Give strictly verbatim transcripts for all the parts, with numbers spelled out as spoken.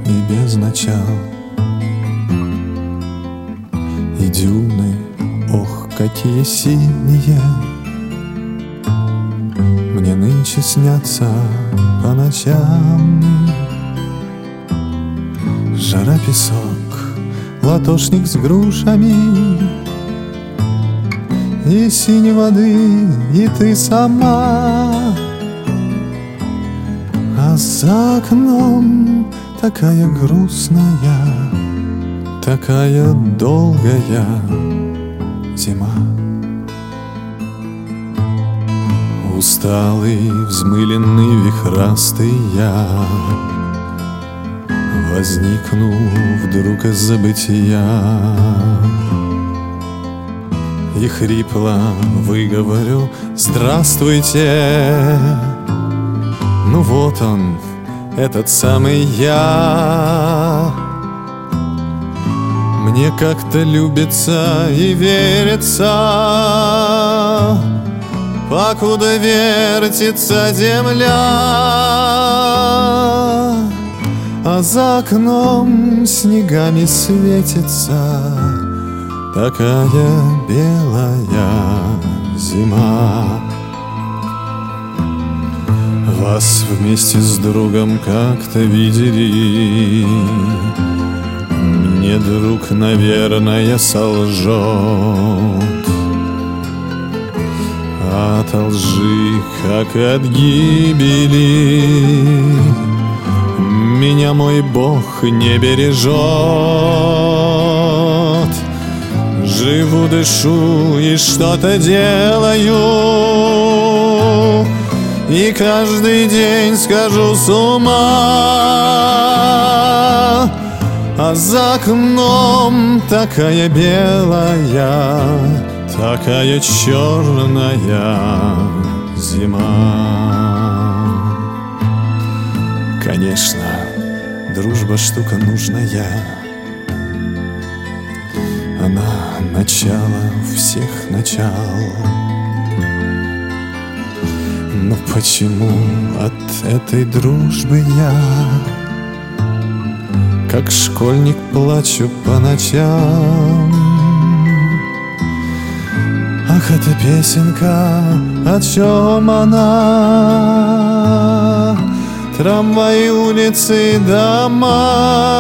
и без начал. И дюны, ох, какие синие, мне нынче снятся по ночам. Жара, песок, латошник с грушами, и синей воды, и ты сама. А за окном такая грустная, такая долгая зима. Усталый, взмыленный, вихрастый я возникну вдруг из забытия и хрипло выговорю: здравствуйте. Ну вот он, этот самый я. Мне как-то любится и верится, покуда вертится земля, а за окном снегами светится такая белая зима. Вас вместе с другом как-то видели, мне друг, наверное, солжет. От лжи, как от гибели, меня мой Бог не бережет. Живу, дышу и что-то делаю, и каждый день схожу с ума. А за окном такая белая, такая черная зима. Конечно, дружба штука нужная, она начало всех начал. Но почему от этой дружбы я, как школьник, плачу по ночам? Ах, эта песенка, о чем она? Трамваи, улицы, дома,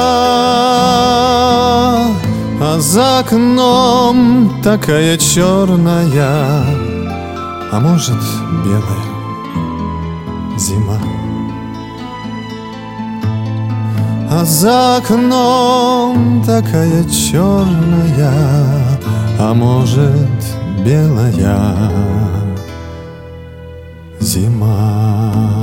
а за окном такая черная, а может, белая зима. А за окном такая черная, а может, белая зима.